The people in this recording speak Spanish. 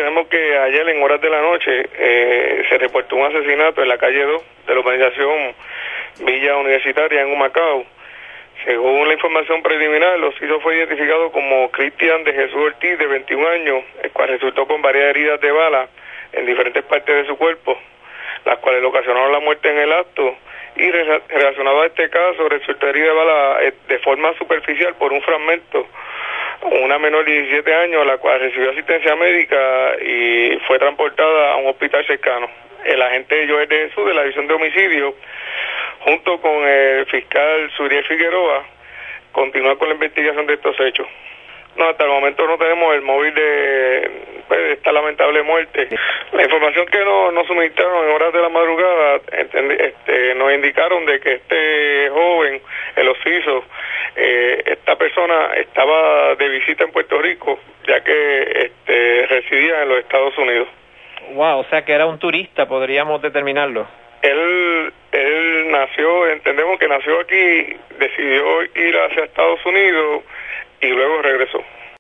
tenemos que ayer en horas de la noche se reportó un asesinato en la calle 2 de la urbanización Villa Universitaria en Humacao. Según la información preliminar, los hechos fue identificado como Cristian de Jesús Ortiz, de 21 años, el cual resultó con varias heridas de bala en diferentes partes de su cuerpo, las cuales le ocasionaron la muerte en el acto, y relacionado a este caso resultó herida de bala de forma superficial por un fragmento una menor de 17 años, la cual recibió asistencia médica y fue transportada a un hospital cercano. El agente Joel de Jesús de la División de Homicidio, junto con el fiscal Suriel Figueroa, continúa con la investigación de estos hechos. No, hasta el momento no tenemos el móvil de esta lamentable muerte. La información que nos suministraron en horas de la madrugada nos indicaron de que este joven, el occiso, esta persona estaba de visita en Puerto Rico, ya que residía en los Estados Unidos. Wow, o sea que era un turista, podríamos determinarlo. Él nació, entendemos que nació aquí, decidió ir hacia Estados Unidos y luego regresó.